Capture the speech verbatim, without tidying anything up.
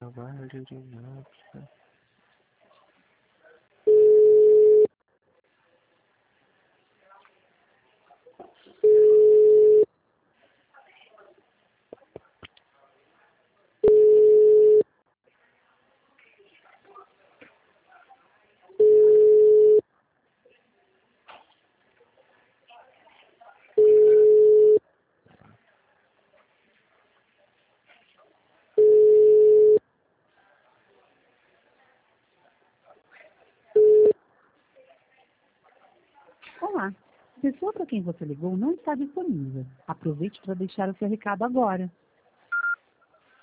trabalho de nada. Olá, a pessoa para quem você ligou não está disponível. Aproveite para deixar o seu recado agora.